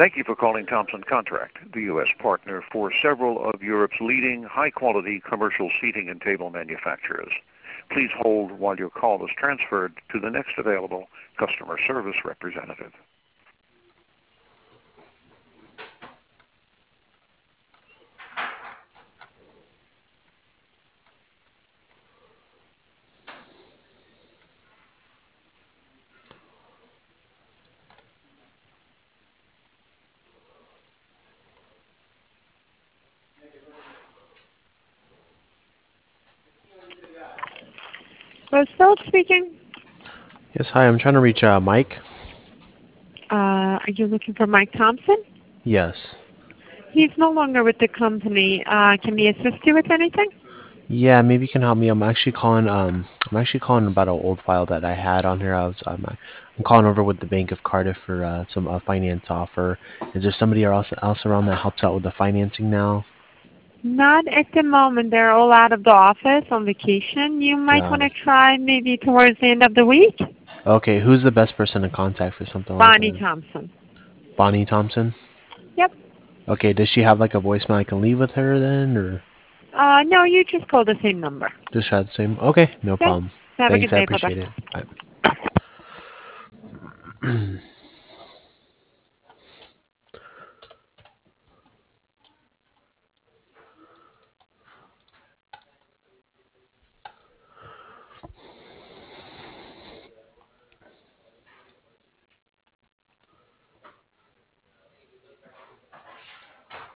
Thank you for calling Thompson Contract, the U.S. partner for several of Europe's leading high-quality commercial seating and table manufacturers. Please hold while your call is transferred to the next available customer service representative. Roosevelt speaking. Yes, hi. I'm trying to reach Mike. Are you looking for Mike Thompson? Yes. He's no longer with the company. Can we assist you with anything? Yeah, maybe you can help me. I'm actually calling. I'm actually calling about an old file that I had on here. I'm calling over with the Bank of Cardiff for some finance offer. Is there somebody else around that helps out with the financing now? Not at the moment. They're all out of the office on vacation. You might Got want to it. try maybe towards the end of the week. Okay, who's the best person to contact for something like Bonnie that? Thompson. Bonnie Thompson. Yep. Okay, does she have like a voicemail I can leave with her then, or No, you just call the same number. just have the same? Okay, no Okay. problem. Have a Thanks, good I day. appreciate Bye-bye. it. Bye.